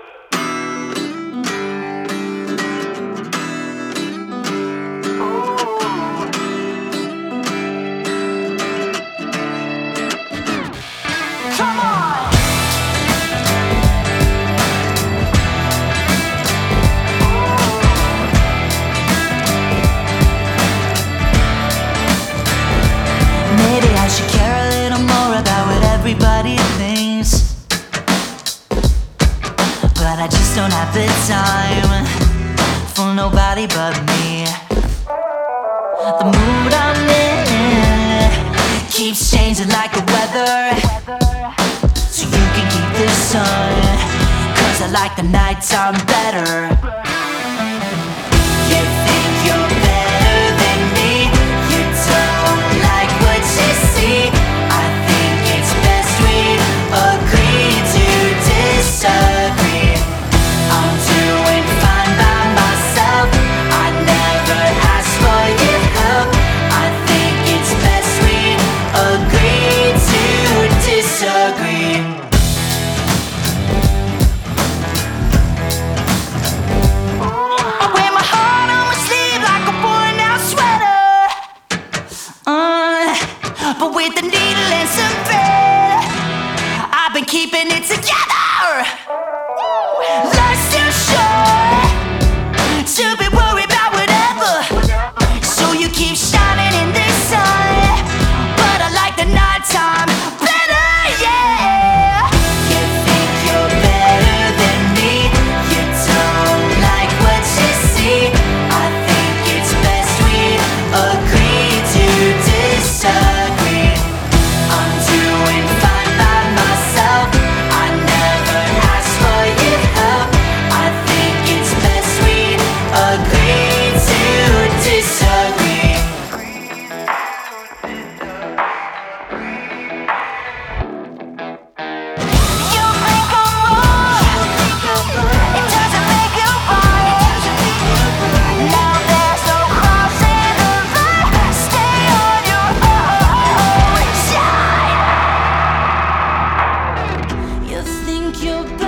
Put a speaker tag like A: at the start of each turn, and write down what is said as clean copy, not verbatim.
A: Come on! Maybe I should care a little more about what everybody thinks, but I just don't have the time for nobody but me. The mood I'm in keeps changing like the weather, so you can keep the sun, 'cause I like the nighttime better. You think you're better than me, you don't like what you see. I think it's best we agree to disagree. I'm doing fine by myself, I never ask for your help. I think it's best we agree to disagree. I wear my heart on my sleeve like a worn out sweater, but with a needle and some thread, I've been keeping it together. Life's too short to be worried about whatever, so you keep shining in the sun, but I like the nighttime better, yeah. You think you're better than me, you don't like what you see. I think it's best we agree to disagree. I'm doing fine by myself, I never ask for your help. I think it's best we agree to disagree. You think I'm wrong, it doesn't make you right. Now there's no crossing the line, stay on your own, shine. You think you're